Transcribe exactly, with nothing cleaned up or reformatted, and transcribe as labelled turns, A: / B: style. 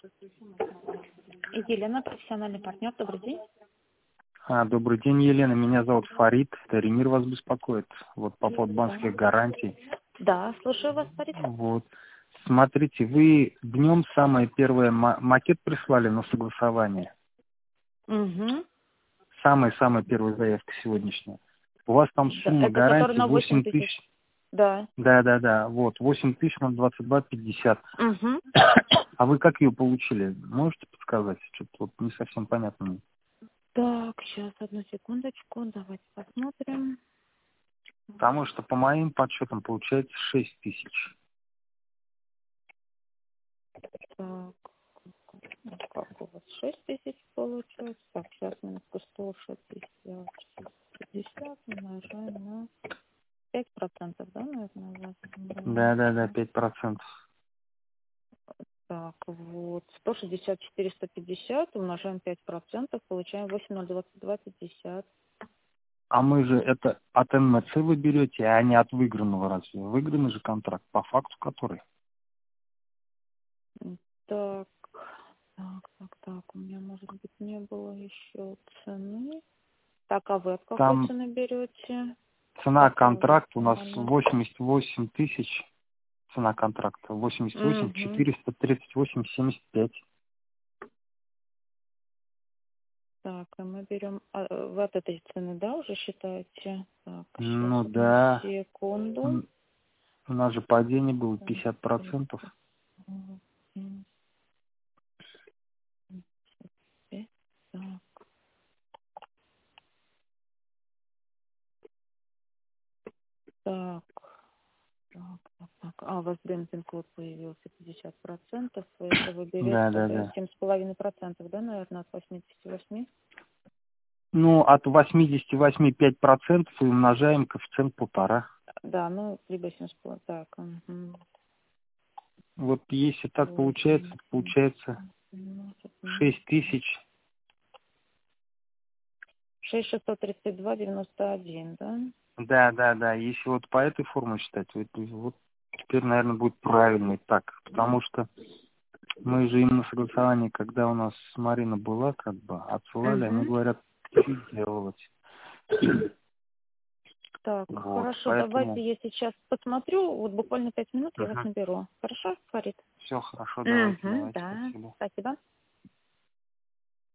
A: Елена, профессиональный партнер. Добрый день.
B: А, добрый день, Елена. Меня зовут Фарид. Таримир вас беспокоит. Вот по поводу банковских
A: Да.
B: гарантий.
A: Да, слушаю вас, Фарид.
B: Вот. Смотрите, вы днем самое первое ма- макет прислали на согласование.
A: Угу.
B: Самая-самая первая заявка сегодняшняя. У вас там
A: Да,
B: сумма
A: это который
B: гарантии
A: на восемь
B: восемь
A: тысяч.
B: тысяч.
A: Да.
B: Да-да-да. Вот. восемь тысяч на двадцать два пятьдесят.
A: Угу.
B: А вы как ее получили? Можете подсказать? Что-то вот не совсем понятно мне.
A: Так, сейчас, одну секундочку. Давайте посмотрим.
B: Потому что по моим подсчетам получается шесть тысяч.
A: Так, как у вас шесть тысяч получается? Так, сейчас минутку сто шестьдесят, пятьдесят умножаем на пять процентов, да, наверное, у вас?
B: Да-да-да, пять процентов.
A: Так, вот, сто шестьдесят, четыреста пятьдесят, умножаем пять процентов, получаем восемь тысяч двадцать два пятьдесят.
B: А мы же это от эн эм цэ вы берете, а не от выигранного разве? Выигранный же контракт, по факту который.
A: Так, так, так, так, у меня, может быть, не было еще цены. Так, а вы от какой
B: Там
A: цены берете?
B: цена
A: Какая у вас
B: контракта у нас
A: номер?
B: восемьдесят восемь тысяч, цена контракта восемьдесят восемь
A: Угу.
B: четыреста тридцать восемь семьдесят пять.
A: Так, и мы берем а, вы от этой цены, да, уже считаете? Так, сейчас,
B: Ну
A: одну
B: да,
A: секунду.
B: м, у нас же падение было
A: Так,
B: пятьдесят процентов.
A: так, так. Так, так, так. А, у вас демпинг-код появился пятьдесят процентов. Если вы берете,
B: Да,
A: то
B: да,
A: это
B: да.
A: семь с половиной процентов, да, наверное, от восьмидесяти восьми?
B: Ну, от восьмидесяти восьми пять процентов и умножаем коэффициент полтора.
A: Да, ну, либо семь с половиной. Так, угу.
B: Вот если так получается,
A: восемь,
B: получается
A: семнадцать,
B: шесть тысяч.
A: шесть шестьсот тридцать два девяносто один, да?
B: Да, да, да. Если вот по этой формуле считать, вот, вот теперь, наверное, будет правильный так. Потому что мы же им на согласование, когда у нас Марина была, как бы, отсылали, они
A: Угу.
B: говорят, что делать.
A: Так,
B: Вот,
A: хорошо, давайте
B: поэтому
A: я сейчас посмотрю, вот буквально пять минут я вас
B: угу.
A: наберу. Хорошо, Фарид?
B: Все хорошо, давайте,
A: Угу,
B: давайте,
A: да,
B: спасибо.
A: спасибо.